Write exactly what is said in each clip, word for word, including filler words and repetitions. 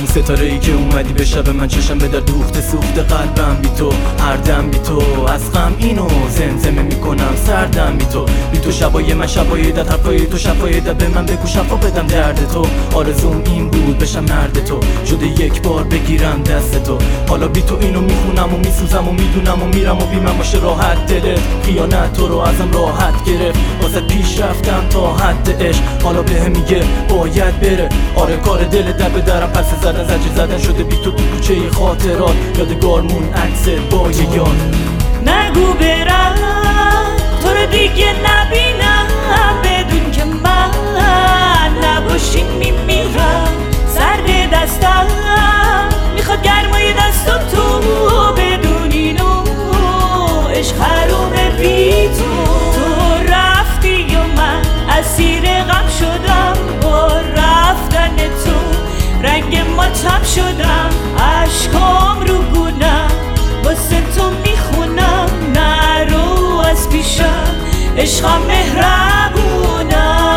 ستاره ای که اومدی به شب من چشم به در دوخته سوخته قلبم بی تو، هر دم بی تو از غم اینو زمزمه میکنم سردم بی تو. بی تو شبای من شبای دت، حرفای تو شفای دت، به من بگو شفا بدم درد تو. آرزوم این بود بشم مرد تو، شده یک بار بگیرم دست تو. حالا بی تو اینو میخونم و میسوزم و میدونم و میرم و بی من باشه راحت دلت. خیانت تو رو ازم راحت گرفت، واسه پیش رفتم تا حد عشق. حالا بهم میگه باید بره، آره کار دلت در به درم پس زدن زنجیر زدن شده بی تو تو کوچه خاطرات. یادگارمون عکس با یه یاد. نگو برم تو رو دیگه نبینم، بدون که من نباشی میمیرم. سرد دستم میخواد گرمای دستم تو بدون اینو عشق حرومه بی تو. تو رفتی و من اسیر غم شدم، با رفتن تو رنگ ماتم شدم. عشقام رو گونم واسه تو میخونم، نرو از پیشم عشقم مهربونم.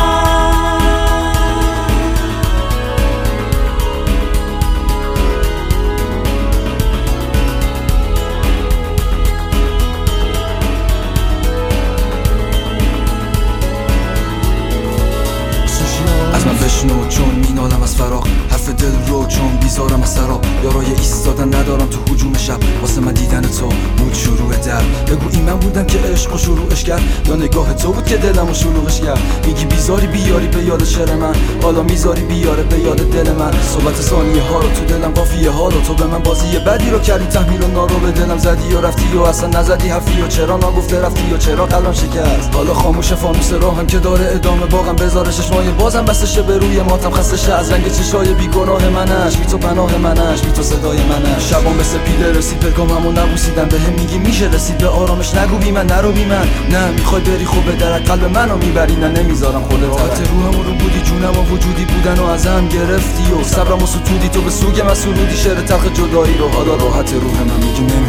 از من بشنو چون مینالم از فراق، حرف دل رو چون بیزارم از سرا. یارای ایستادن ندارم تو هجوم شب، واسه من دیدن تو بود شروع در. بگو این من بودم که عشق و شروعش کرد، یا نگاه تو بود که دلم و شلوغش کرد. میگی بیزاری بیاری به یاد شعر من، حالا میذاری بیاره به یاد دل من. صحبت ثانیه ها رو تو دلم قافیه ها رو، تو به من بازی بدی رو کردی تحمیل و نارو به دلم زدی و رفتی و اصلا نزدی حرفی و چرا نگفته رفتی و چرا قلبم شکست. حالا خاموش فانوس راهم که داره ادامه باغم، بذاره چشمای بازم بسشه به روی ماتم. خسته شه از رنگ چشای بیگناه منش، بی تو پناه منش، بی تو صدای منش. شبام به سپیده رسید پلکاممو نبوسیدم، بهم میگی میشه رسید به آرامش. نگو بی من نرو بی من، نه میخوای بری خوب به درک قلب منو میبری، نه نمیذارم خودت. راحت روحم رو بودی جونم و وجودی بودن و ازم گرفتی و صبرم و ستودی. تو به سوگ من سرودی شعر تلخ جدایی رو، حالا راحت روحم میگی